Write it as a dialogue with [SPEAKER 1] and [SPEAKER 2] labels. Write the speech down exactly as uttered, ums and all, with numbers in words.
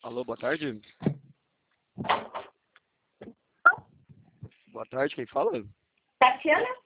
[SPEAKER 1] Alô, boa tarde. Boa tarde, quem fala?
[SPEAKER 2] Tatiana?